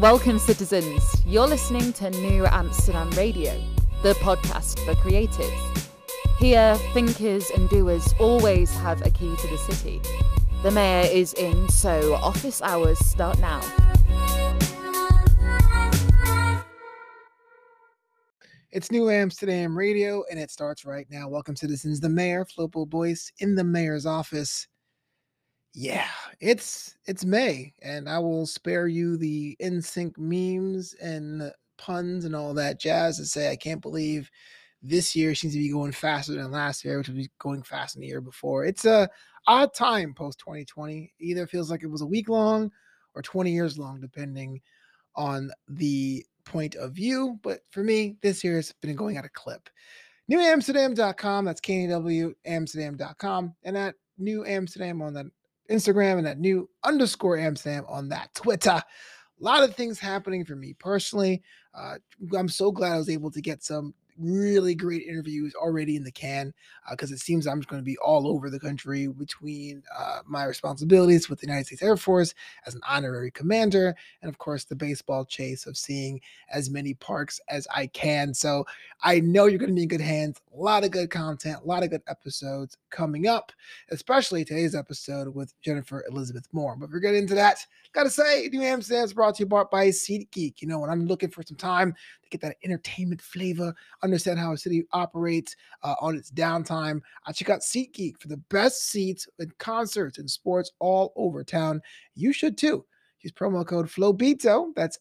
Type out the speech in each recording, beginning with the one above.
Welcome, citizens. You're listening to New Amsterdam Radio, the podcast for creatives. Here, thinkers and doers always have a key to the city. The mayor is in, so office hours start now. It's New Amsterdam Radio, and it starts right now. Welcome, citizens. The mayor, Flopo Boyce, in the mayor's office. Yeah, it's May, and I will spare you the NSYNC memes and puns and all that jazz to say I can't believe this year seems to be going faster than last year, which was going faster than the year before. It's a odd time post 2020. Either feels like it was a week long or 20 years long, depending on the point of view. But for me, this year has been going at a clip. NewAmsterdam.com, that's KNW Amsterdam.com, and at New Amsterdam on that Instagram, and at new_Amsterdam on that Twitter. A lot of things happening for me personally. I'm so glad I was able to get some really great interviews already in the can, because it seems I'm just going to be all over the country between my responsibilities with the United States Air Force as an honorary commander, and of course the baseball chase of seeing as many parks as I can. So I know you're going to be in good hands. A lot of good content, a lot of good episodes coming up, especially today's episode with Jennifer Elizabeth Moore. But if we're getting into that, gotta say, New Amsterdam is brought to you by SeatGeek. You know, when I'm looking for some time to get that entertainment flavor, understand how a city operates on its downtime, I check out SeatGeek for the best seats and concerts and sports all over town. You should too. Use promo code FLOBITO, that's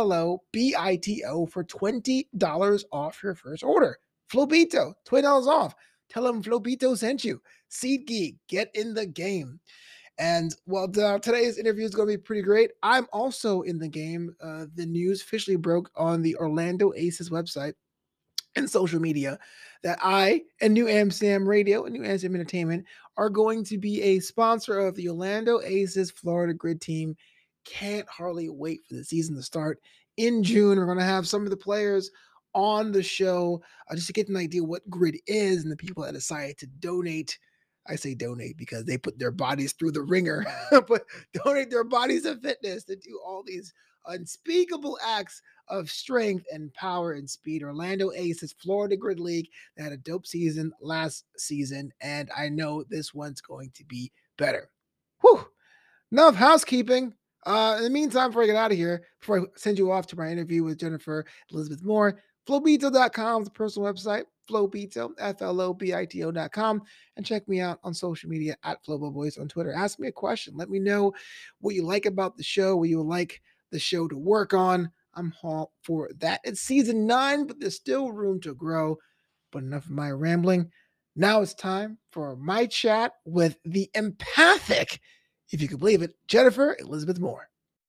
FLOBITO, for $20 off your first order. FLOBITO, $20 off. Tell them FLOBITO sent you. SeatGeek, get in the game. And well, today's interview is going to be pretty great. I'm also in the game. The news officially broke on the Orlando Aces website and social media that I and New Amsterdam Radio and New Amsterdam Entertainment are going to be a sponsor of the Orlando Aces Florida Grid team. Can't hardly wait for the season to start in June. We're going to have some of the players on the show just to get an idea what Grid is and the people that decided to donate. I say donate because they put their bodies through the ringer, but donate their bodies to fitness to do all these unspeakable acts of strength and power and speed. Orlando Aces Florida Grid League. They had a dope season last season, and I know this one's going to be better. Whew. Enough housekeeping. In the meantime, before I get out of here, before I send you off to my interview with Jennifer Elizabeth Moore, Flobito.com is the personal website. Flobito, FLOBITO.com, and check me out on social media at Flobo Boys on Twitter. Ask me a question. Let me know what you like about the show, what you would like the show to work on. I'm all for that. It's season 9, but there's still room to grow. But enough of my rambling. Now it's time for my chat with the empathic, if you could believe it, Jennifer Elizabeth Moore.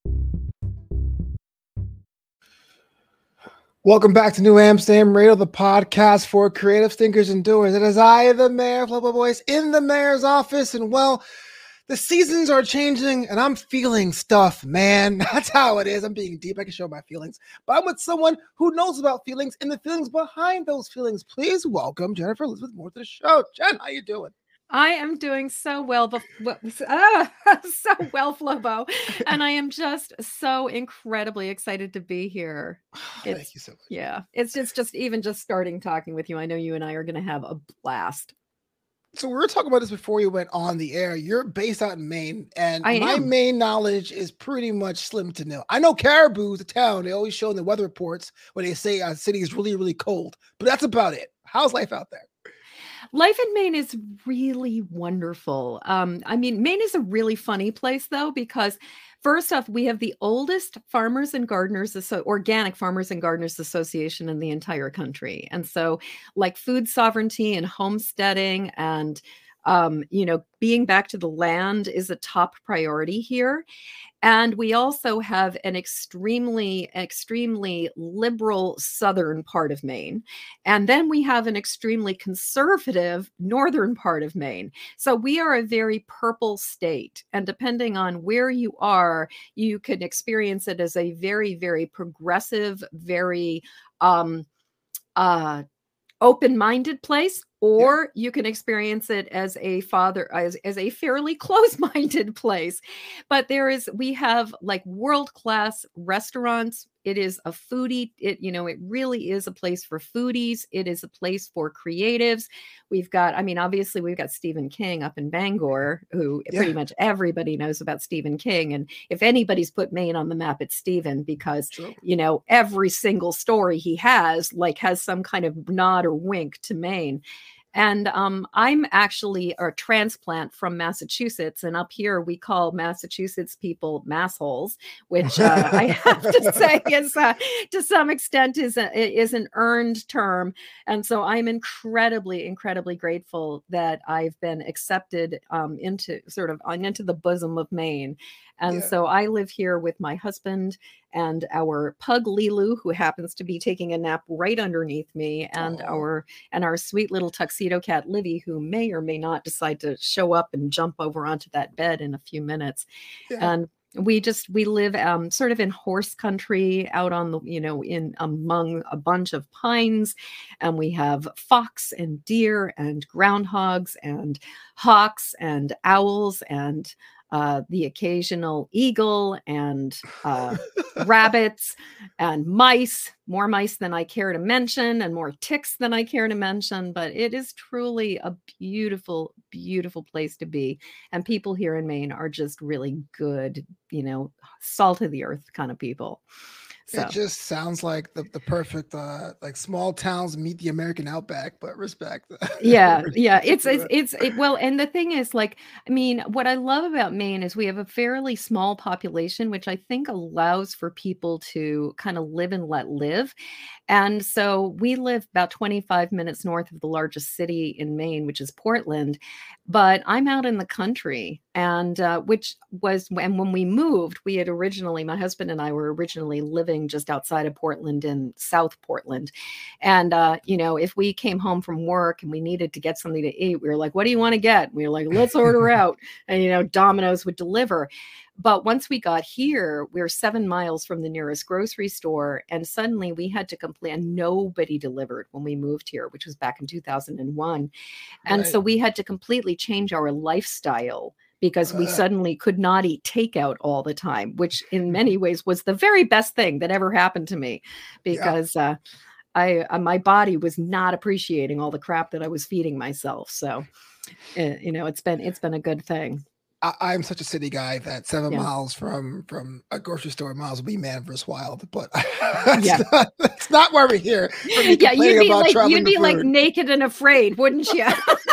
Welcome back to New Amsterdam Radio, the podcast for creative thinkers and doers. It is I, the mayor, Flopo Boyce, in the mayor's office. And well, the seasons are changing and I'm feeling stuff, man. That's how it is. I'm being deep. I can show my feelings. But I'm with someone who knows about feelings and the feelings behind those feelings. Please welcome Jennifer Elizabeth Moore to the show. Jen, how you doing? I am doing so well, so well, Flobo, and I am just so incredibly excited to be here. Thank you so much. Yeah, it's just even just starting talking with you. I know you and I are going to have a blast. So we were talking about this before you went on the air. You're based out in Maine, and my Maine knowledge is pretty much slim to nil. I know Caribou, the town, they always show in the weather reports when they say a city is really, really cold, but that's about it. How's life out there? Life in Maine is really wonderful. I mean, Maine is a really funny place, though, because first off, we have the oldest farmers and gardeners, organic farmers and gardeners association in the entire country. And so like food sovereignty and homesteading and, being back to the land is a top priority here. And we also have an extremely, extremely liberal southern part of Maine. And then we have an extremely conservative northern part of Maine. So we are a very purple state. And depending on where you are, you can experience it as a very, very progressive, very open-minded place, or you can experience it as a as a fairly close-minded place. But we have like world-class restaurants. It is a foodie, it really is a place for foodies. It is a place for creatives. We've got, I mean, obviously we've got Stephen King up in Bangor, who pretty much everybody knows about Stephen King. And if anybody's put Maine on the map, it's Stephen, because, every single story he has some kind of nod or wink to Maine. And I'm actually a transplant from Massachusetts, and up here we call Massachusetts people massholes, which I have to say is to some extent is an earned term. And so I'm incredibly, incredibly grateful that I've been accepted into the bosom of Maine. And so I live here with my husband and our pug Lilu, who happens to be taking a nap right underneath me, and our sweet little tuxedo cat Livy, who may or may not decide to show up and jump over onto that bed in a few minutes. And we live sort of in horse country out on the, in among a bunch of pines, and we have fox and deer and groundhogs and hawks and owls and the occasional eagle and rabbits and mice, more mice than I care to mention, and more ticks than I care to mention. But it is truly a beautiful, beautiful place to be. And people here in Maine are just really good, salt of the earth kind of people. So. It just sounds like the perfect like small towns meet the American outback, but respect. Yeah. Well, and the thing is, like, I mean, what I love about Maine is we have a fairly small population, which I think allows for people to kind of live and let live. And so we live about 25 minutes north of the largest city in Maine, which is Portland. But I'm out in the country, and and when we moved, my husband and I were originally living just outside of Portland in South Portland. And, if we came home from work and we needed to get something to eat, we were like, what do you want to get? And we were like, let's order out. And, Domino's would deliver. But once we got here, we were 7 miles from the nearest grocery store. And suddenly we had to complain. And nobody delivered when we moved here, which was back in 2001. And so we had to completely change our lifestyle, because we suddenly could not eat takeout all the time, which in many ways was the very best thing that ever happened to me, because my body was not appreciating all the crap that I was feeding myself. So, it's been a good thing. I'm such a city guy that 7 miles from a grocery store, miles will be man versus wild, but that's not why we're here. You'd be like naked and afraid, wouldn't you?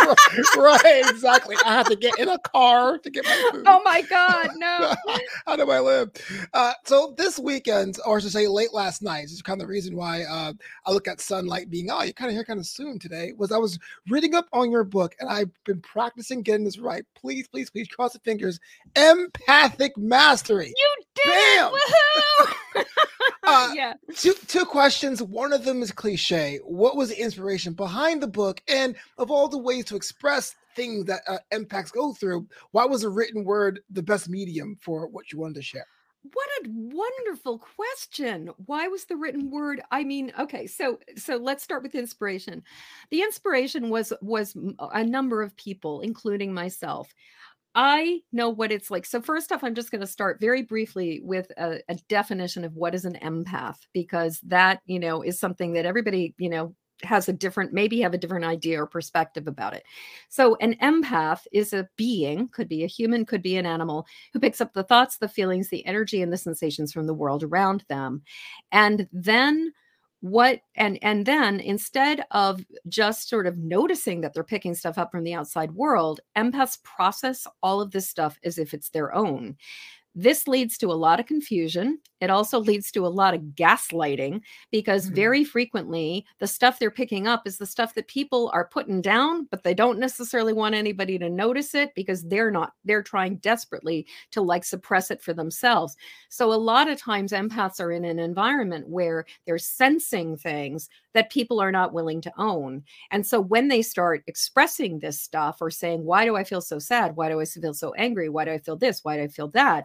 Right, exactly. I have to get in a car to get my food. Oh my God, no. How do I live? So this weekend, or I should say late last night, this is kind of the reason why I look at sunlight being, you're kind of here kind of soon today, was I was reading up on your book, and I've been practicing getting this right. Please, please, please cross the fingers. Empathic Mastery. You did Bam! Woohoo! Yeah. Two questions. One of them is cliche. What was the inspiration behind the book? And of all the ways to express things that empaths go through, why was a written word the best medium for what you wanted to share? What a wonderful question. Why was the written word? I mean, okay, so let's start with inspiration. The inspiration was a number of people, including myself. I know what it's like. So first off, I'm just going to start very briefly with a definition of what is an empath, because that, is something that everybody, has maybe have a different idea or perspective about it. So an empath is a being, could be a human, could be an animal, who picks up the thoughts, the feelings, the energy, and the sensations from the world around them. And then then instead of just sort of noticing that they're picking stuff up from the outside world, empaths process all of this stuff as if it's their own. This leads to a lot of confusion. It also leads to a lot of gaslighting, because very frequently the stuff they're picking up is the stuff that people are putting down, but they don't necessarily want anybody to notice it, because they're trying desperately to suppress it for themselves. So a lot of times empaths are in an environment where they're sensing things that people are not willing to own. And so when they start expressing this stuff, or saying, why do I feel so sad? Why do I feel so angry? Why do I feel this? Why do I feel that?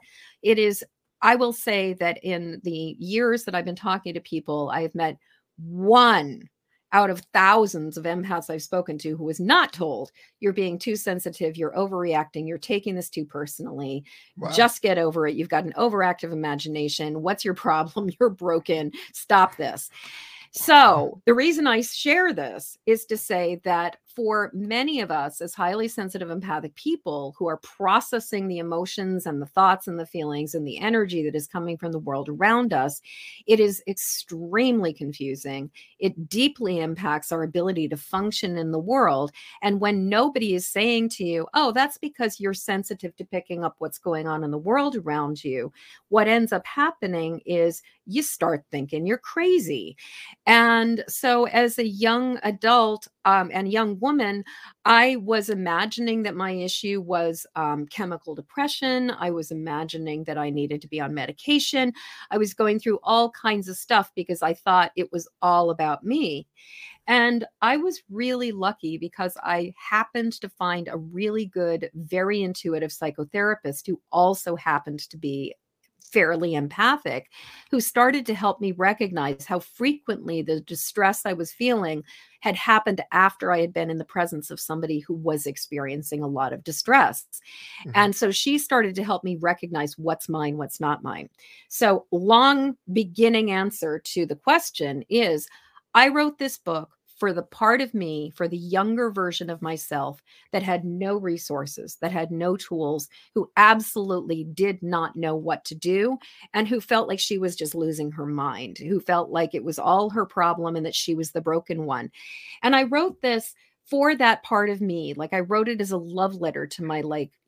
I will say that in the years that I've been talking to people, I have met one out of thousands of empaths I've spoken to who was not told, you're being too sensitive, you're overreacting, you're taking this too personally. Wow. Just get over it. You've got an overactive imagination. What's your problem? You're broken. Stop this. So the reason I share this is to say that for many of us as highly sensitive, empathic people who are processing the emotions and the thoughts and the feelings and the energy that is coming from the world around us, it is extremely confusing. It deeply impacts our ability to function in the world. And when nobody is saying to you, oh, that's because you're sensitive to picking up what's going on in the world around you, what ends up happening is you start thinking you're crazy. And so as a young adult and young woman, I was imagining that my issue was chemical depression. I was imagining that I needed to be on medication. I was going through all kinds of stuff because I thought it was all about me. And I was really lucky because I happened to find a really good, very intuitive psychotherapist who also happened to be fairly empathic, who started to help me recognize how frequently the distress I was feeling had happened after I had been in the presence of somebody who was experiencing a lot of distress. Mm-hmm. And so she started to help me recognize what's mine, what's not mine. So long beginning answer to the question is, I wrote this book for the part of me, for the younger version of myself that had no resources, that had no tools, who absolutely did not know what to do, and who felt like she was just losing her mind, who felt like it was all her problem and that she was the broken one. And I wrote this for that part of me. Like I wrote it as a love letter to my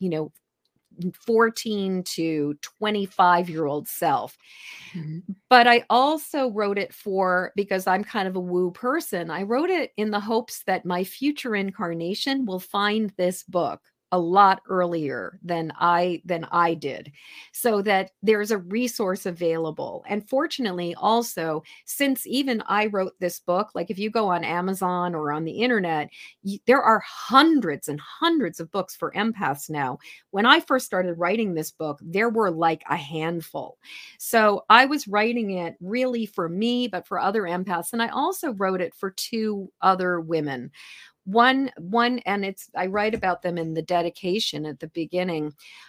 14 to 25-year-old self. Mm-hmm. But I also wrote it because I'm kind of a woo person, I wrote it in the hopes that my future incarnation will find this book a lot earlier than I did, so that there's a resource available. And fortunately, also, since even I wrote this book, like if you go on Amazon or on the internet, there are hundreds and hundreds of books for empaths now. When I first started writing this book, there were like a handful. So I was writing it really for me, but for other empaths. And I also wrote it for two other women. One, and I write about them in the dedication at the beginning.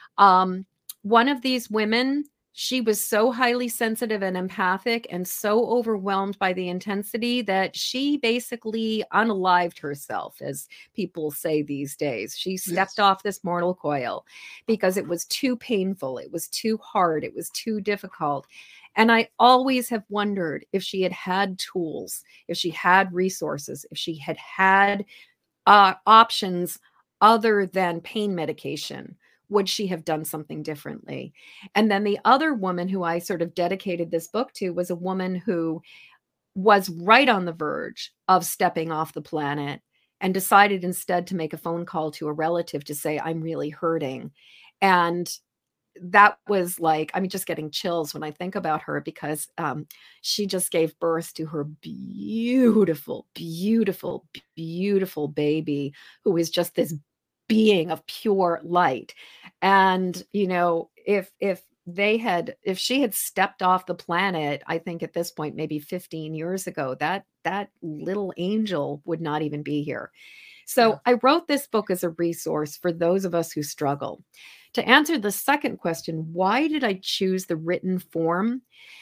One of these women, she was so highly sensitive and empathic and so overwhelmed by the intensity that she basically unalived herself, as people say these days. She stepped off this mortal coil because it was too painful. It was too hard. It was too difficult. And I always have wondered if she had had tools, if she had resources, if she had had options other than pain medication, would she have done something differently? And then the other woman who I sort of dedicated this book to was a woman who was right on the verge of stepping off the planet and decided instead to make a phone call to a relative to say, I'm really hurting. And that was like, I'm just getting chills when I think about her, because she just gave birth to her beautiful, beautiful, beautiful baby, who is just this being of pure light. And, if she had stepped off the planet, I think at this point, maybe 15 years ago, that little angel would not even be here. So I wrote this book as a resource for those of us who struggle. To answer the second question, why did I choose the written form?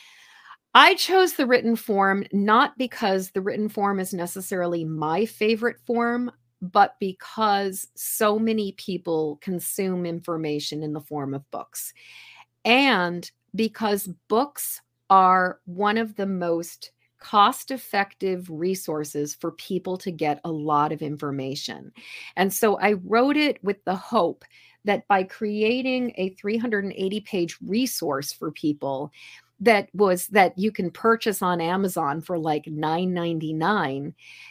I chose the written form not because the written form is necessarily my favorite form, but because so many people consume information in the form of books. And because books are one of the most cost-effective resources for people to get a lot of information. And so I wrote it with the hope that by creating a 380-page resource for people that you can purchase on Amazon for like $9.99,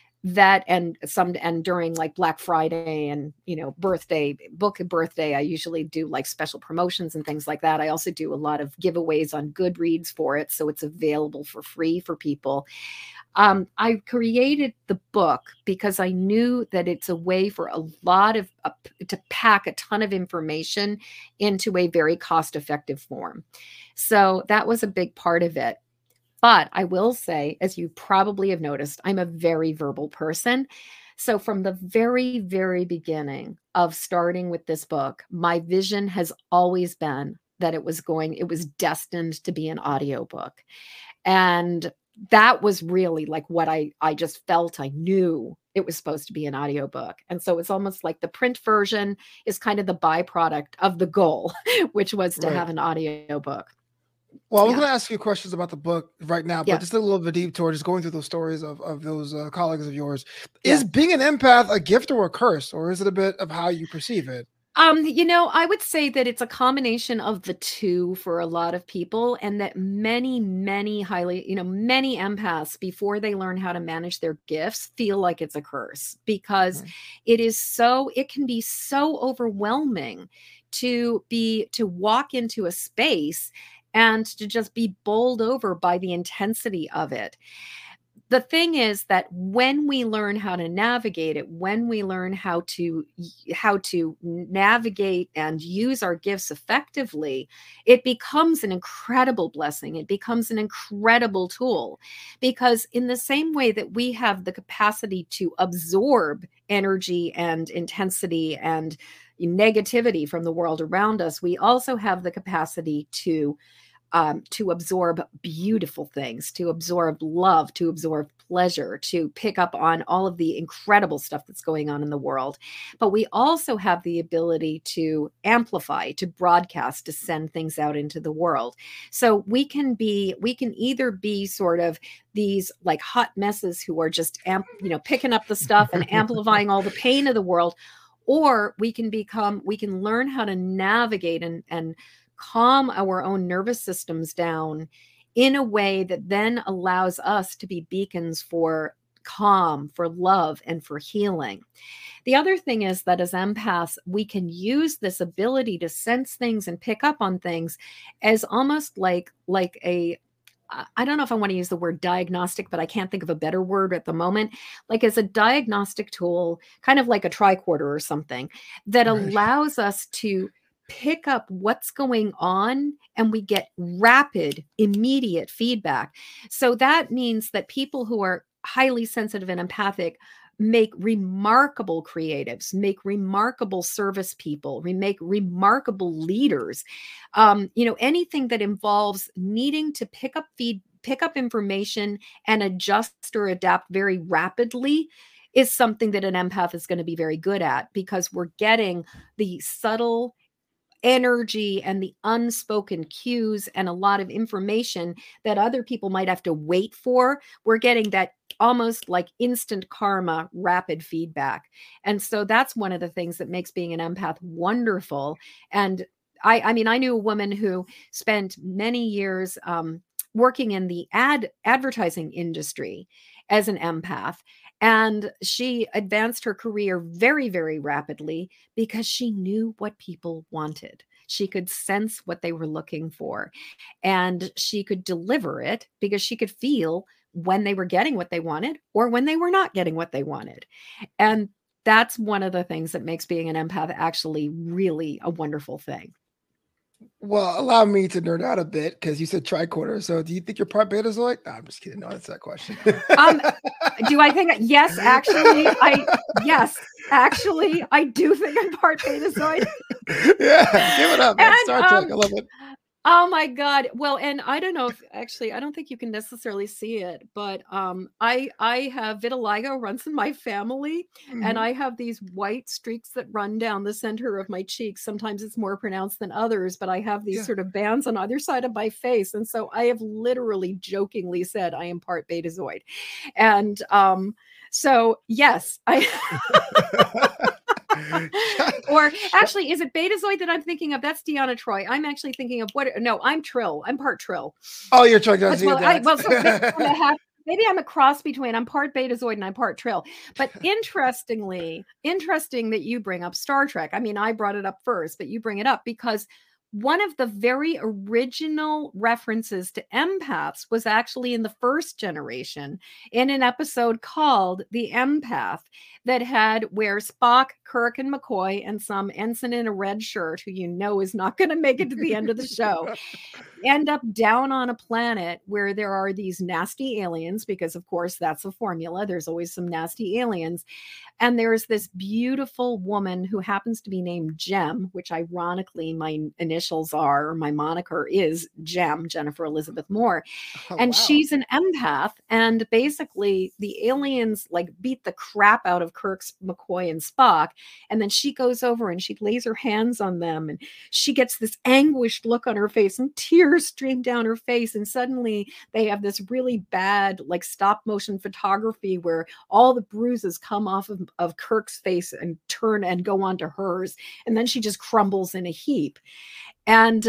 and during like Black Friday and book birthday, I usually do like special promotions and things like that. I also do a lot of giveaways on Goodreads for it, so it's available for free for people. I created the book because I knew that it's a way for a lot of to pack a ton of information into a very cost-effective form. So that was a big part of it. But I will say, as you probably have noticed, I'm a very verbal person. So from the very, very beginning of starting with this book, my vision has always been that it was destined to be an audiobook. And that was really like what I just felt. I knew it was supposed to be an audiobook. And so it's almost like the print version is kind of the byproduct of the goal, which was to have an audiobook. Well, I was going to ask you questions about the book right now, but Yeah. just a little bit deep toward just going through those stories of those colleagues of yours. Is being an empath a gift or a curse, or is it a bit of how you perceive it? I would say that it's a combination of the two for a lot of people, and that many, many many empaths, before they learn how to manage their gifts, feel like it's a curse, because it can be so overwhelming to walk into a space and to just be bowled over by the intensity of it. The thing is that when we learn how to navigate it, when we learn how to navigate and use our gifts effectively, it becomes an incredible blessing. It becomes an incredible tool, because in the same way that we have the capacity to absorb energy and intensity and negativity from the world around us, we also have the capacity to absorb beautiful things, to absorb love, to absorb pleasure, to pick up on all of the incredible stuff that's going on in the world. But we also have the ability to amplify, to broadcast, to send things out into the world. So we can either be sort of these like hot messes who are just picking up the stuff and amplifying all the pain of the world, or we can learn how to navigate and calm our own nervous systems down in a way that then allows us to be beacons for calm, for love, and for healing. The other thing is that as empaths, we can use this ability to sense things and pick up on things as almost like a, I don't know if I want to use the word diagnostic, but I can't think of a better word at the moment, like as a diagnostic tool, kind of like a tricorder or something that allows us to pick up what's going on, and we get rapid, immediate feedback. So that means that people who are highly sensitive and empathic make remarkable creatives, make remarkable service people, make remarkable leaders. Anything that involves needing to pick up information and adjust or adapt very rapidly is something that an empath is going to be very good at, because we're getting the subtle energy and the unspoken cues and a lot of information that other people might have to wait for. We're getting that almost like instant karma, rapid feedback. And so that's one of the things that makes being an empath wonderful. And I knew a woman who spent many years working in the advertising industry as an empath. And she advanced her career very, very rapidly because she knew what people wanted. She could sense what they were looking for, and she could deliver it because she could feel when they were getting what they wanted or when they were not getting what they wanted. And that's one of the things that makes being an empath actually really a wonderful thing. Well, allow me to nerd out a bit, because you said tricorder. So do you think you're part Betazoid? No, I'm just kidding. No, that's that question. Do I think? Yes, actually, I do think I'm part Betazoid. Yeah, give it up. And, Star Trek. I love it. Oh my God. Well, and I don't know if actually, I don't think you can necessarily see it, but I have vitiligo runs in my family, and I have these white streaks that run down the center of my cheeks. Sometimes it's more pronounced than others, but I have these sort of bands on either side of my face. And so I have literally jokingly said I am part Betazoid. And so yes, or actually, is it Betazoid that I'm thinking of? That's Deanna Troi. I'm actually thinking of I'm Trill. I'm part Trill. Oh, you're trying to maybe I'm a cross between, I'm part Betazoid and I'm part Trill. But interesting that you bring up Star Trek. I mean, I brought it up first, but you bring it up because one of the very original references to empaths was actually in the first generation in an episode called The Empath that had where Spock, Kirk, and McCoy and some ensign in a red shirt who is not going to make it to the end of the show end up down on a planet where there are these nasty aliens, because of course that's the formula. There's always some nasty aliens. And there's this beautiful woman who happens to be named Jem, which ironically my initials are, or my moniker is Jem, Jennifer Elizabeth Moore. Oh, And wow. she's an empath. And basically the aliens like beat the crap out of Kirk's, McCoy, and Spock. And then she goes over and she lays her hands on them. And she gets this anguished look on her face and tears stream down her face. And suddenly they have this really bad, like stop motion photography where all the bruises come off of Kirk's face and turn and go onto hers. And then she just crumbles in a heap. And,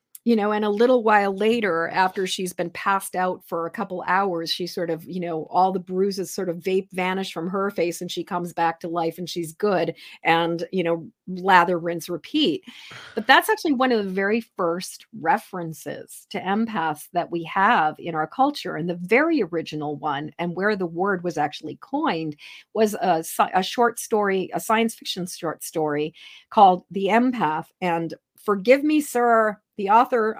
and a little while later, after she's been passed out for a couple hours, she sort of, all the bruises sort of vanish from her face and she comes back to life and she's good. And, lather, rinse, repeat. But that's actually one of the very first references to empaths that we have in our culture. And the very original one, and where the word was actually coined, was a short story, a science fiction short story called The Empath. And forgive me, sir, the author,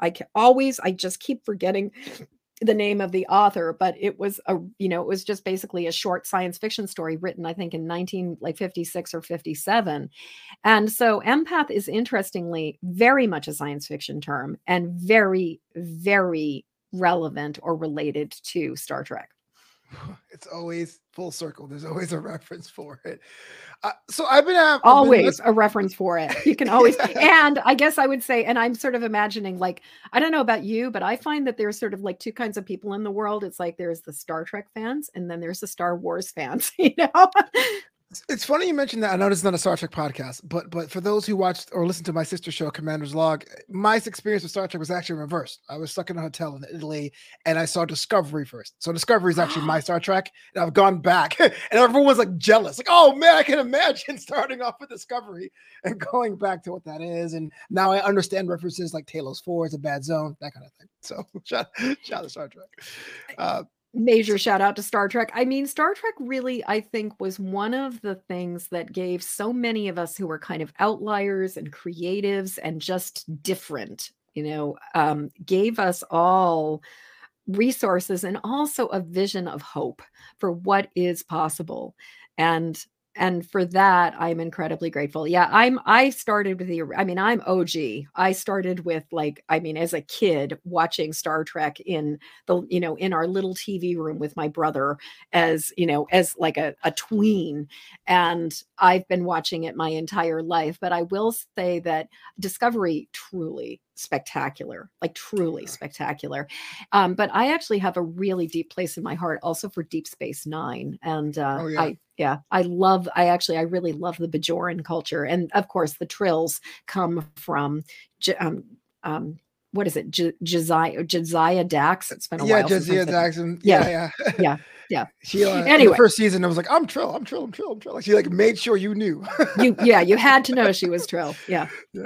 I just keep forgetting the name of the author, but it was it was just basically a short science fiction story written, I think, in 1956 or 57. And so empath is interestingly very much a science fiction term and very, very relevant or related to Star Trek. It's always full circle. There's always a reference for it. So I've been a reference for it. You can always, and I guess I would say, and I'm sort of imagining, like, I don't know about you, but I find that there's sort of like two kinds of people in the world. It's like there's the Star Trek fans, and then there's the Star Wars fans. It's funny you mentioned that. I know this is not a Star Trek podcast, but for those who watched or listened to my sister show, Commander's Log, my experience with Star Trek was actually reversed. I was stuck in a hotel in Italy and I saw Discovery first. So Discovery is actually my Star Trek. And I've gone back and everyone was like jealous. Like, oh man, I can imagine starting off with Discovery and going back to what that is. And now I understand references like Talos 4 is a bad zone, that kind of thing. So shout out to Star Trek. Major shout out to Star Trek. I mean, Star Trek really, I think, was one of the things that gave so many of us who were kind of outliers and creatives and just different, gave us all resources and also a vision of hope for what is possible. And for that, I'm incredibly grateful. Yeah, I started with I'm OG. I started with as a kid watching Star Trek in our little TV room with my brother as like a tween. And I've been watching it my entire life. But I will say that Discovery truly spectacular, like truly spectacular. But I actually have a really deep place in my heart also for Deep Space Nine. And I really love the Bajoran culture. And of course the Trills come from what is it? Josiah Dax. It's been a while. Josiah Dax. Yeah. She anyway, in the first season, I was like, I'm Trill. Like, she made sure you knew. you had to know she was Trill. Yeah.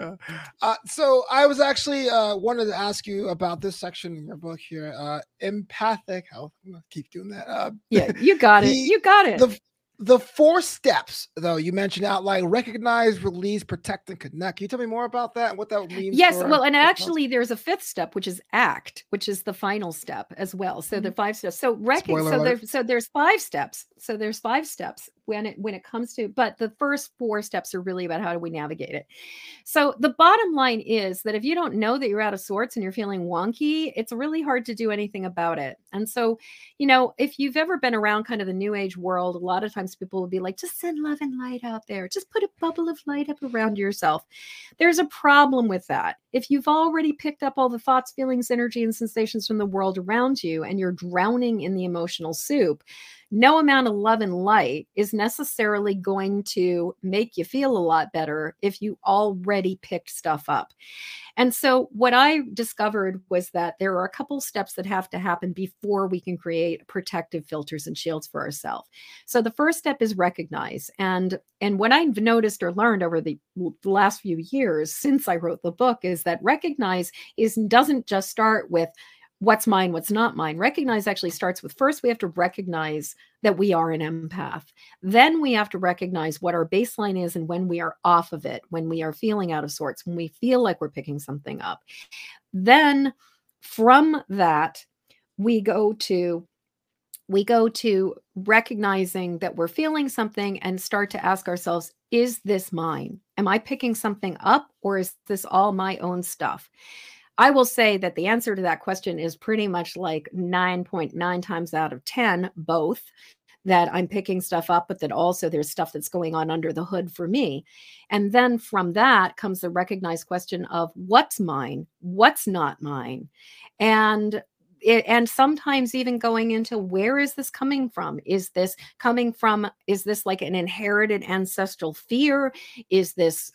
So I was actually wanted to ask you about this section in your book here, empathic health. I'm gonna keep doing that. You got it. You got it. The 4 steps, though, you mentioned outline: recognize, release, protect, and connect. Can you tell me more about that and what that means? Yes, well, and actually there's a 5th step, which is act, which is the final step as well. So the 5 steps. So there's 5 steps. So there's 5 steps when it comes to, but the first 4 steps are really about how do we navigate it. So the bottom line is that if you don't know that you're out of sorts and you're feeling wonky, it's really hard to do anything about it. And so, if you've ever been around kind of the new age world, a lot of times people will be like, just send love and light out there. Just put a bubble of light up around yourself. There's a problem with that. If you've already picked up all the thoughts, feelings, energy, and sensations from the world around you, and you're drowning in the emotional soup, no amount of love and light is necessarily going to make you feel a lot better if you already picked stuff up. And so what I discovered was that there are a couple steps that have to happen before we can create protective filters and shields for ourselves. So the first step is recognize. And what I've noticed or learned over the last few years since I wrote the book is that recognize doesn't just start with what's mine, what's not mine. Recognize actually starts with, first, we have to recognize that we are an empath. Then we have to recognize what our baseline is and when we are off of it, when we are feeling out of sorts, when we feel like we're picking something up. Then from that, we go to recognizing that we're feeling something and start to ask ourselves, is this mine? Am I picking something up, or is this all my own stuff? I will say that the answer to that question is pretty much like 9.9 times out of 10, both, that I'm picking stuff up, but that also there's stuff that's going on under the hood for me. And then from that comes the recognized question of what's mine, what's not mine. And sometimes even going into, where is this coming from? Is this like an inherited ancestral fear? Is this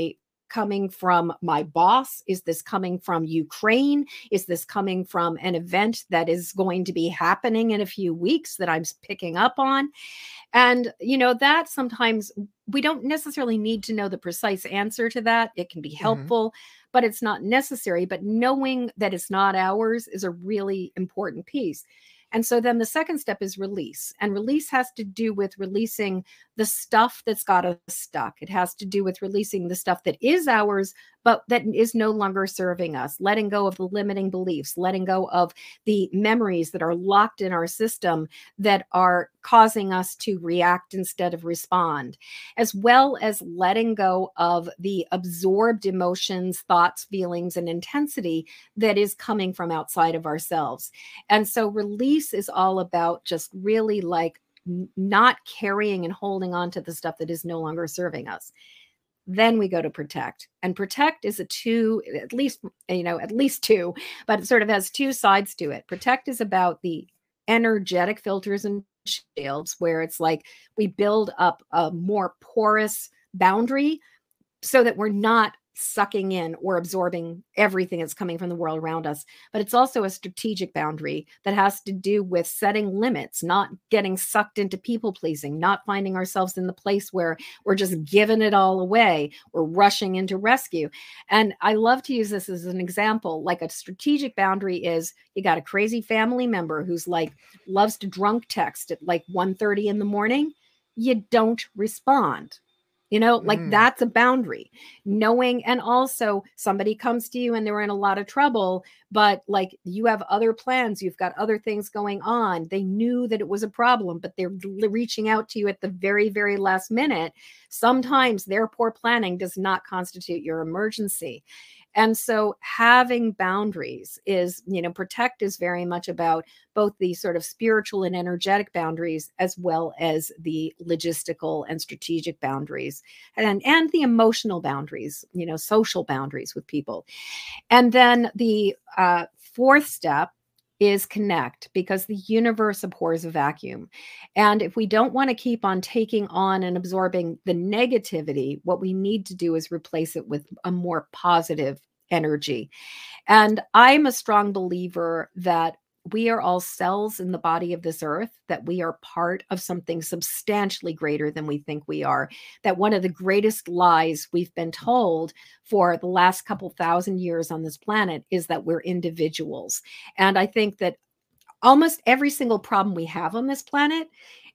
coming from my boss? Is this coming from Ukraine? Is this coming from an event that is going to be happening in a few weeks that I'm picking up on? And, that sometimes we don't necessarily need to know the precise answer to that. It can be helpful, but it's not necessary. But knowing that it's not ours is a really important piece. And so then the second step is release. And release has to do with releasing the stuff that's got us stuck. It has to do with releasing the stuff that is ours, but that is no longer serving us, letting go of the limiting beliefs, letting go of the memories that are locked in our system that are causing us to react instead of respond, as well as letting go of the absorbed emotions, thoughts, feelings, and intensity that is coming from outside of ourselves. And so release is all about just really like not carrying and holding on to the stuff that is no longer serving us. Then we go to protect, and protect is at least two, but it sort of has two sides to it. Protect is about the energetic filters and shields, where it's like we build up a more porous boundary so that we're not sucking in or absorbing everything that's coming from the world around us. But it's also a strategic boundary that has to do with setting limits, not getting sucked into people pleasing, not finding ourselves in the place where we're just giving it all away. We're rushing into rescue. And I love to use this as an example. Like a strategic boundary is, you got a crazy family member who's like loves to drunk text at like 1:30 in the morning. You don't respond. Like that's a boundary. Knowing, and also somebody comes to you and they're in a lot of trouble, but like you have other plans, you've got other things going on. They knew that it was a problem, but they're reaching out to you at the very, very last minute. Sometimes their poor planning does not constitute your emergency. And so having boundaries is, protect is very much about both the sort of spiritual and energetic boundaries, as well as the logistical and strategic boundaries, and the emotional boundaries, social boundaries with people. And then the fourth step is connect, because the universe abhors a vacuum. And if we don't want to keep on taking on and absorbing the negativity, what we need to do is replace it with a more positive energy. And I'm a strong believer that we are all cells in the body of this earth, that we are part of something substantially greater than we think we are, that one of the greatest lies we've been told for the last couple thousand years on this planet is that we're individuals. And I think that almost every single problem we have on this planet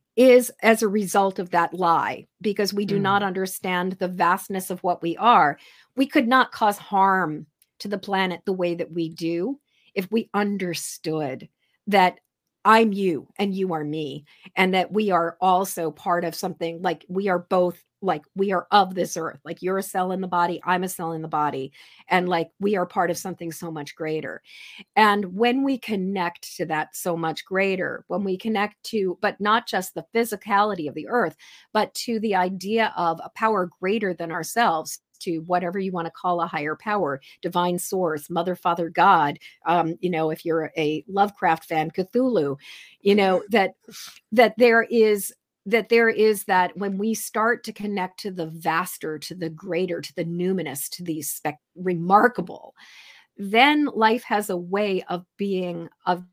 is as a result of that lie, because we do not understand the vastness of what we are. We could not cause harm to the planet the way that we do if we understood that I'm you and you are me, and that we are also part of something. Like we are both, like we are of this earth. Like you're a cell in the body, I'm a cell in the body, and like we are part of something so much greater. And when we connect to that so much greater, when we connect to, but not just the physicality of the earth, but to the idea of a power greater than ourselves, to whatever you want to call a higher power, divine source, mother, father, God, if you're a Lovecraft fan, Cthulhu, that there is that when we start to connect to the vaster, to the greater, to the numinous, to the remarkable, then life has a way of being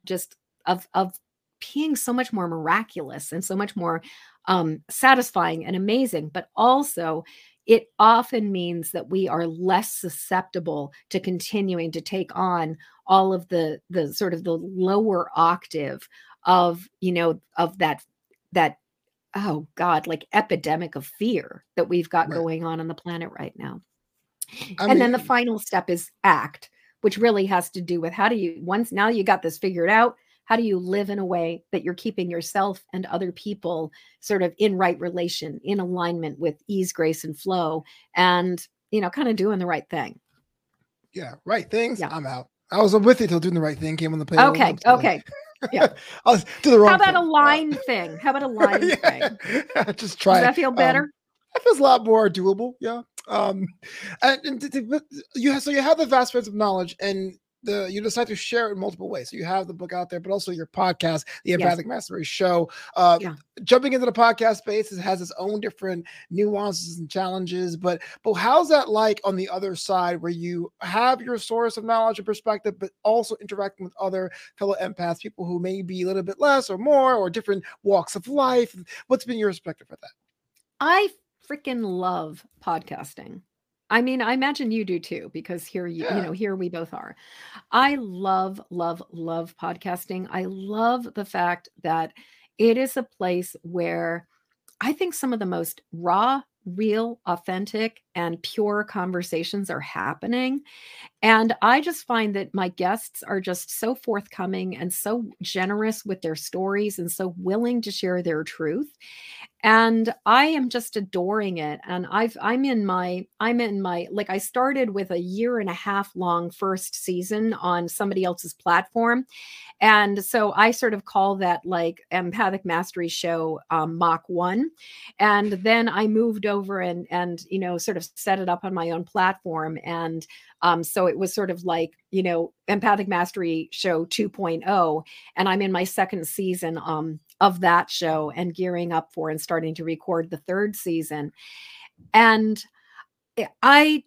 so much more miraculous and so much more satisfying and amazing. But also it often means that we are less susceptible to continuing to take on all of the sort of the lower octave of that oh God, like epidemic of fear that we've got going on the planet right now. Then the final step is act, which really has to do with how do you, once now you got this figured out, how do you live in a way that you're keeping yourself and other people sort of in right relation, in alignment with ease, grace, and flow, and, kind of doing the right thing. Yeah. Right things. Yeah. I'm out. I was with you till doing the right thing came on the page. Okay. Yeah. I was do the wrong. How about a line thing? How about a line thing? Just try. Does that feel better? That feels a lot more doable. Yeah. You have the vast range of knowledge, and you decide to share it in multiple ways. So you have the book out there, but also your podcast, the Empathic Mastery Show. Jumping into the podcast space, it has its own different nuances and challenges. But how's that like on the other side, where you have your source of knowledge and perspective, but also interacting with other fellow empaths, people who may be a little bit less or more, or different walks of life? What's been your perspective for that? I freaking love podcasting. I mean, I imagine you do too, because here we both are. I love, love, love podcasting. I love the fact that it is a place where I think some of the most raw, real, authentic, and pure conversations are happening. And I just find that my guests are just so forthcoming and so generous with their stories and so willing to share their truth. And I am just adoring it. And I'm in my, like, I started with a 1.5 year long first season on somebody else's platform. And so I sort of call that like Empathic Mastery Show Mach 1. And then I moved over and sort of set it up on my own platform. And so it was sort of like, Empathic Mastery Show 2.0. And I'm in my second season of that show and gearing up for and starting to record the third season. And I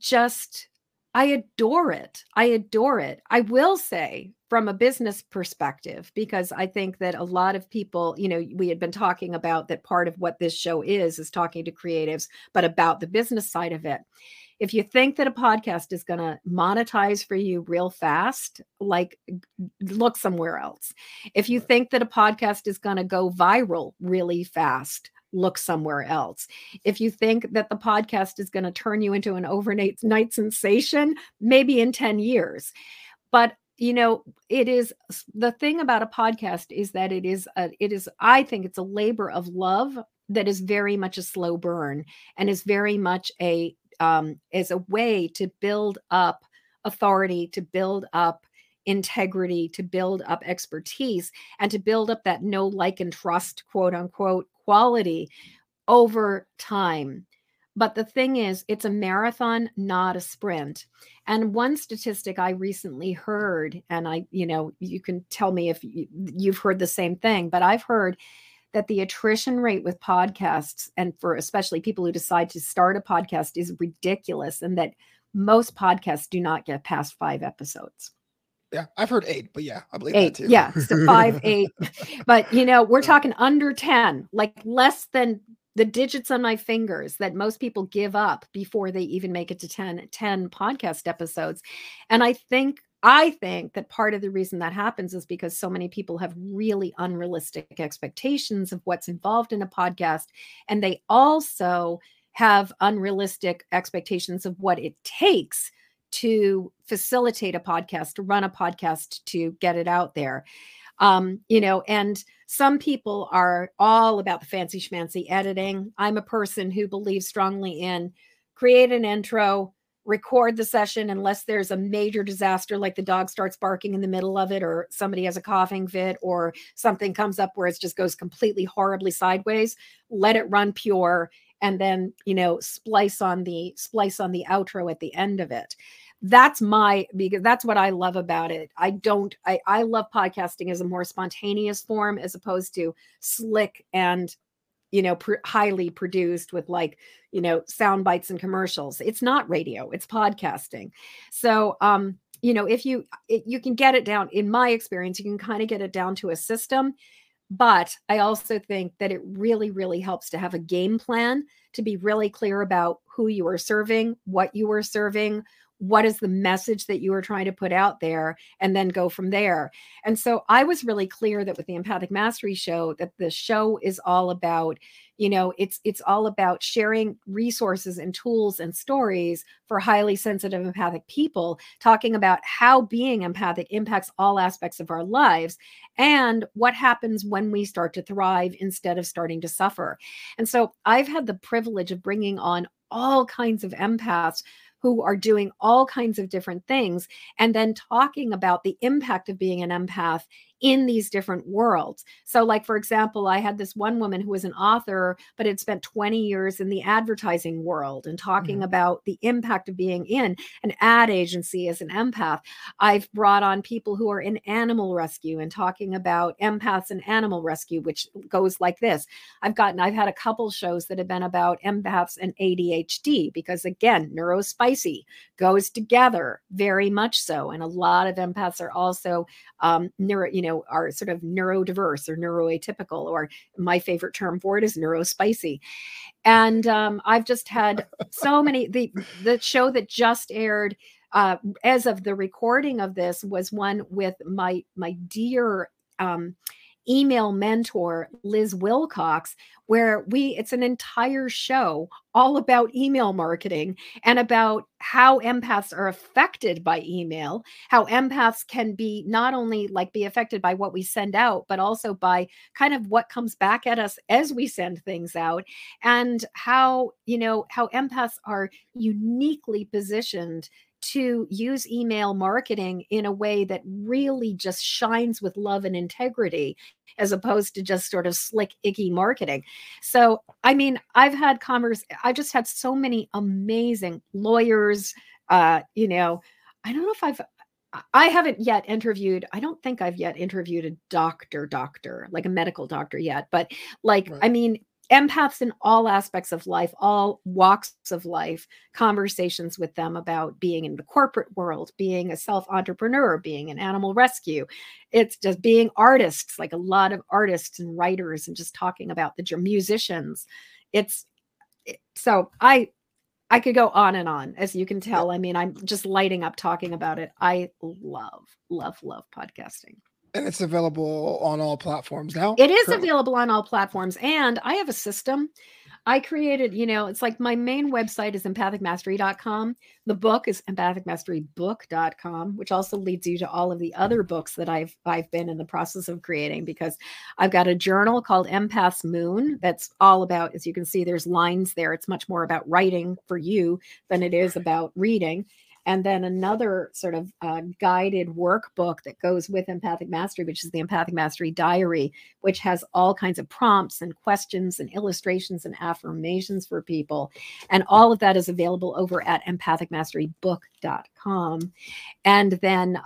adore it. I adore it. I will say, from a business perspective, because I think that a lot of people, we had been talking about that part of what this show is talking to creatives, but about the business side of it. If you think that a podcast is going to monetize for you real fast, like, look somewhere else. If you think that a podcast is going to go viral really fast, look somewhere else. If you think that the podcast is going to turn you into an overnight sensation, maybe in 10 years. But it is, the thing about a podcast is that I think it's a labor of love that is very much a slow burn and is very much as a way to build up authority, to build up integrity, to build up expertise, and to build up that know, like, and trust, quote unquote, quality over time. But the thing is, it's a marathon, not a sprint. And one statistic I recently heard, and you can tell me if you've heard the same thing, but I've heard that the attrition rate with podcasts, and for especially people who decide to start a podcast, is ridiculous, and that most podcasts do not get past 5 episodes. Yeah, I've heard 8, but yeah, I believe 8, that too. Yeah, so 5, 8. But, we're talking under 10, like less than the digits on my fingers that most people give up before they even make it to 10 podcast episodes. And I think that part of the reason that happens is because so many people have really unrealistic expectations of what's involved in a podcast. And they also have unrealistic expectations of what it takes to facilitate a podcast, to run a podcast, to get it out there. And some people are all about the fancy schmancy editing. I'm a person who believes strongly in create an intro, record the session unless there's a major disaster, like the dog starts barking in the middle of it, or somebody has a coughing fit, or something comes up where it just goes completely horribly sideways. Let it run pure and then, you know, splice on the outro at the end of it. Because that's what I love about it. I love podcasting as a more spontaneous form, as opposed to slick and, you know, highly produced with, like, you know, sound bites and commercials. It's not radio, it's podcasting. So, you know, if you can get it down, in my experience, you can kind of get it down to a system. But I also think that it really, really helps to have a game plan, to be really clear about who you are serving, what you are serving, what is the message that you are trying to put out there, and then go from there. And so I was really clear that with the Empathic Mastery Show, that the show is all about, you know, it's all about sharing resources and tools and stories for highly sensitive empathic people, talking about how being empathic impacts all aspects of our lives and what happens when we start to thrive instead of starting to suffer. And so I've had the privilege of bringing on all kinds of empaths who are doing all kinds of different things, and then talking about the impact of being an empath in these different worlds. So, like, for example, I had this one woman who was an author, but had spent 20 years in the advertising world, and talking about the impact of being in an ad agency as an empath. I've brought on people who are in animal rescue and talking about empaths and animal rescue, which goes like this. I've had a couple shows that have been about empaths and ADHD, because, again, neurospicy goes together very much so. And a lot of empaths are also are sort of neurodiverse or neuroatypical, or my favorite term for it is neurospicy. And I've just had so many. The show that just aired, as of the recording of this, was one with my dear email mentor, Liz Wilcox, where it's an entire show all about email marketing and about how empaths are affected by email, how empaths can be not only like be affected by what we send out, but also by kind of what comes back at us as we send things out, and how empaths are uniquely positioned to use email marketing in a way that really just shines with love and integrity, as opposed to just sort of slick, icky marketing. So, I mean, I've just had so many amazing lawyers. I don't know if I haven't yet interviewed, I don't think I've yet interviewed a doctor, like a medical doctor yet, but like, right. I mean, empaths in all aspects of life, all walks of life, conversations with them about being in the corporate world, being a self-entrepreneur, being an animal rescue. It's just being artists, like a lot of artists and writers, and just talking about the musicians. So I could go on and on, as you can tell. I mean, I'm just lighting up talking about it. I love podcasting. And it's available on all platforms now? It is available on all platforms. And I have a system I created, it's like my main website is empathicmastery.com. The book is empathicmasterybook.com, which also leads you to all of the other books that I've been in the process of creating, because I've got a journal called Empath's Moon. That's all about, as you can see, there's lines there. It's much more about writing for you than it is about reading. And then another sort of guided workbook that goes with Empathic Mastery, which is the Empathic Mastery Diary, which has all kinds of prompts and questions and illustrations and affirmations for people. And all of that is available over at empathicmasterybook.com. And then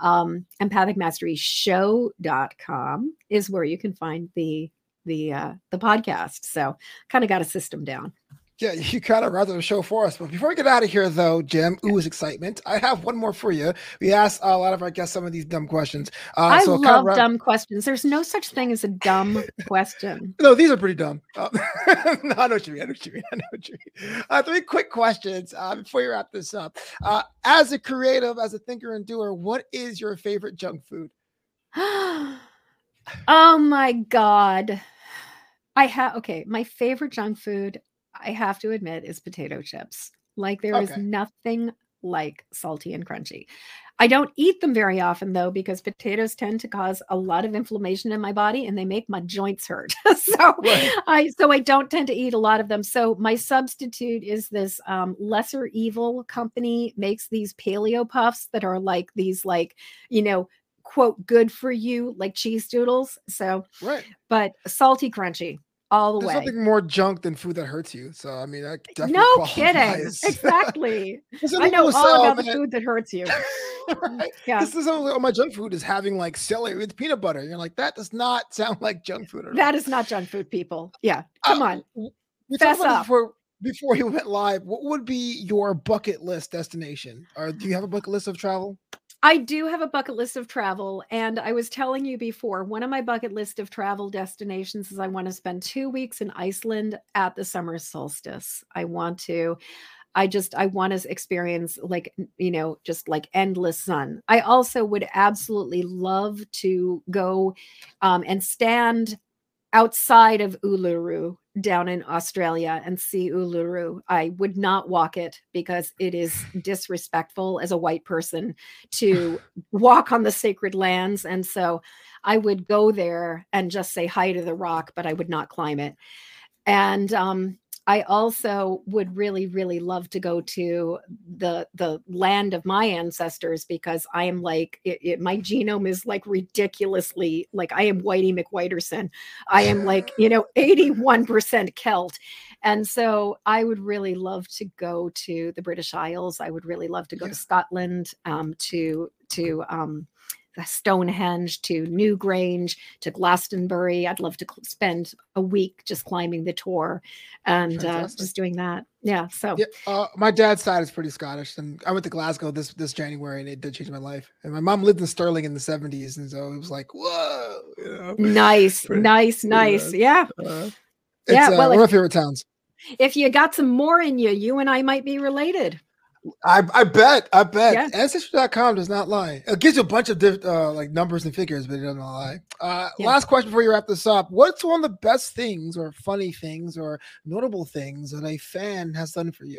empathicmasteryshow.com is where you can find the podcast. So kind of got a system down. Yeah, you kind of rather the show for us. But before we get out of here, though, Jim, ooze excitement. I have one more for you. We asked a lot of our guests some of these dumb questions. I love dumb questions. There's no such thing as a dumb question. No, these are pretty dumb. No, I know what you mean. 3 quick questions before you wrap this up. As a creative, as a thinker and doer, what is your favorite junk food? Oh my God. My favorite junk food, I have to admit, is potato chips. Like there is nothing like salty and crunchy. I don't eat them very often, though, because potatoes tend to cause a lot of inflammation in my body and they make my joints hurt. I don't tend to eat a lot of them. So my substitute is this Lesser Evil company makes these paleo puffs that are like these, quote, good for you, like cheese doodles. So, but salty, crunchy. all the There's way. nothing more junk than food that hurts you. So I mean, that definitely No kidding. qualifies. Exactly. There's I something know with all about the man. food that hurts you. Right? Yeah. This is all my junk food is having like celery with peanut butter. You're like, that does not sound like junk food at all. That is not junk food, people. Yeah. Come on. We Fess talked about up. this before we went live. What would be your bucket list destination? Or do you have a bucket list of travel? I do have a bucket list of travel. And I was telling you before, one of my bucket list of travel destinations is I want to spend 2 weeks in Iceland at the summer solstice. I want to experience like, just like endless sun. I also would absolutely love to go and stand outside of Uluru down in Australia and see Uluru. I would not walk it because it is disrespectful as a white person to walk on the sacred lands. And so I would go there and just say hi to the rock, but I would not climb it. And I also would really, really love to go to the land of my ancestors because I am like, my genome is like ridiculously, like I am Whitey McWhiterson. I am like, 81% Celt. And so I would really love to go to the British Isles. I would really love to go to Scotland, to Stonehenge, to Newgrange, to Glastonbury. I'd love to spend a week just climbing the Tor and just doing that. Yeah. So my dad's side is pretty Scottish, and I went to Glasgow this January, and it did change my life. And my mom lived in Stirling in the 70s, and so it was like, whoa, nice. Yeah. Well, one of my favorite towns. If you got some more in you, you and I might be related. I bet. Yeah. Ancestry.com does not lie. It gives you a bunch of like numbers and figures, but it doesn't lie. Last question before you wrap this up. What's one of the best things or funny things or notable things that a fan has done for you?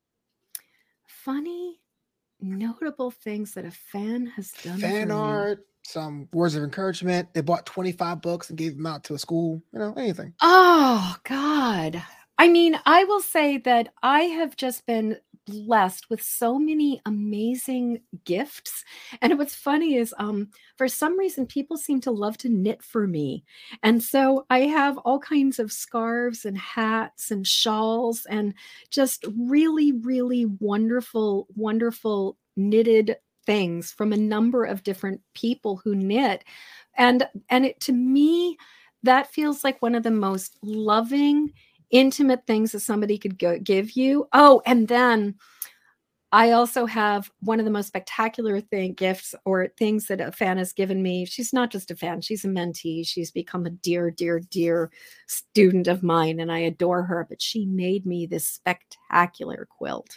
Funny, notable things that a fan has done fan for art, me. Some words of encouragement. They bought 25 books and gave them out to a school, anything. Oh, God. I mean, I will say that I have just been blessed with so many amazing gifts. And what's funny is for some reason people seem to love to knit for me. And so I have all kinds of scarves and hats and shawls and just really, really wonderful knitted things from a number of different people who knit. And it, to me, that feels like one of the most loving, intimate things that somebody could give you. Oh, and then I also have one of the most spectacular gifts or things that a fan has given me. She's not just a fan, she's a mentee. She's become a dear, dear, dear student of mine, and I adore her. But she made me this spectacular quilt,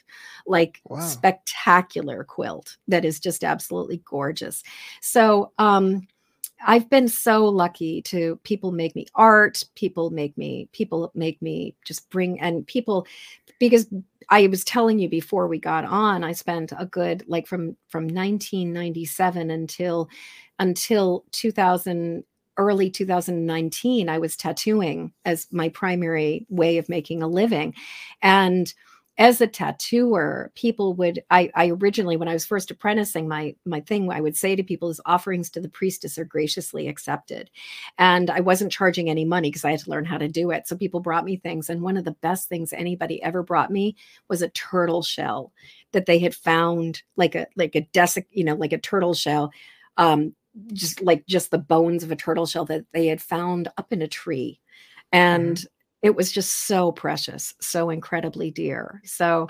spectacular quilt that is just absolutely gorgeous. So, I've been so lucky to people make me art. People make me just bring, and people, because I was telling you before we got on, I spent a good, like from 1997 until 2000, early 2019, I was tattooing as my primary way of making a living. And as a tattooer, people would, I originally, when I was first apprenticing, my thing I would say to people is offerings to the priestess are graciously accepted. And I wasn't charging any money because I had to learn how to do it. So people brought me things. And one of the best things anybody ever brought me was a turtle shell that they had found, like a turtle shell, just the bones of a turtle shell that they had found up in a tree. And it was just so precious, so incredibly dear. So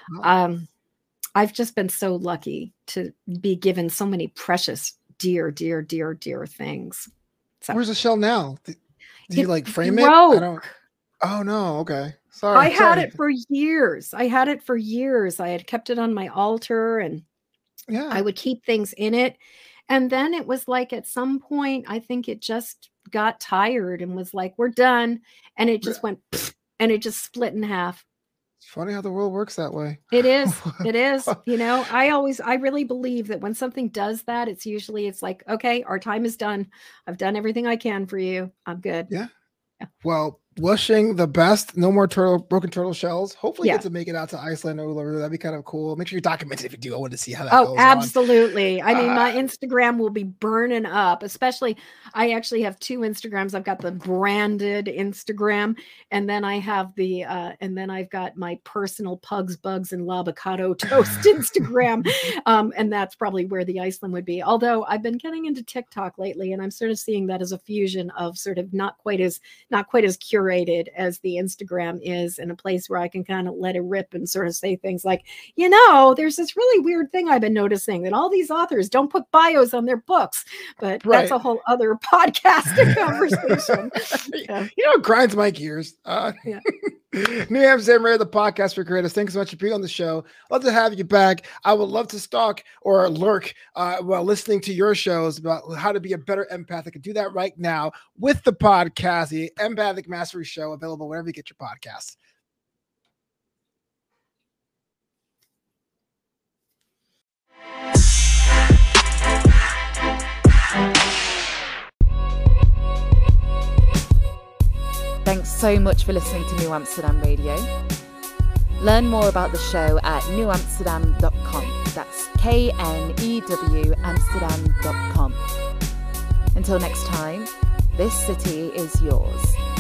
I've just been so lucky to be given so many precious, dear, dear, dear, dear things. So, where's the shell now? Did you like frame broke. it? I don't. Oh no. Okay. Sorry. I had it for years. I had kept it on my altar, and I would keep things in it. And then it was like at some point, I think it just got tired and was like, we're done. And it just went, and it just split in half. It's funny how the world works that way. It is. It is. I really believe that when something does that, it's like, okay, our time is done. I've done everything I can for you. I'm good. Yeah. Well, wishing the best. No more broken turtle shells. Hopefully, Yeah. get to make it out to Iceland or Uluru. That'd be kind of cool. Make sure you document it if you do. I want to see how that Oh, goes absolutely. on. I mean, my Instagram will be burning up, especially I actually have two Instagrams. I've got the branded Instagram, and then I have the and then I've got my personal Pugs, Bugs, and Labicado Toast Instagram. And that's probably where the Iceland would be. Although I've been getting into TikTok lately, and I'm sort of seeing that as a fusion of sort of not quite as curated as the Instagram is, and a place where I can kind of let it rip and sort of say things like, you know, there's this really weird thing I've been noticing that all these authors don't put bios on their books, but that's a whole other podcast conversation. Yeah. You know, it grinds my gears. Yeah. New Amsterdam Radio, the podcast for creators. Thanks so much for being on the show. Love to have you back. I would love to stalk or lurk while listening to your shows about how to be a better empath. I can do that right now with the podcast, the Empathic Mastery Show, available wherever you get your podcasts. Thanks so much for listening to New Amsterdam Radio. Learn more about the show at newamsterdam.com. That's KNEW Amsterdam.com. Until next time, this city is yours.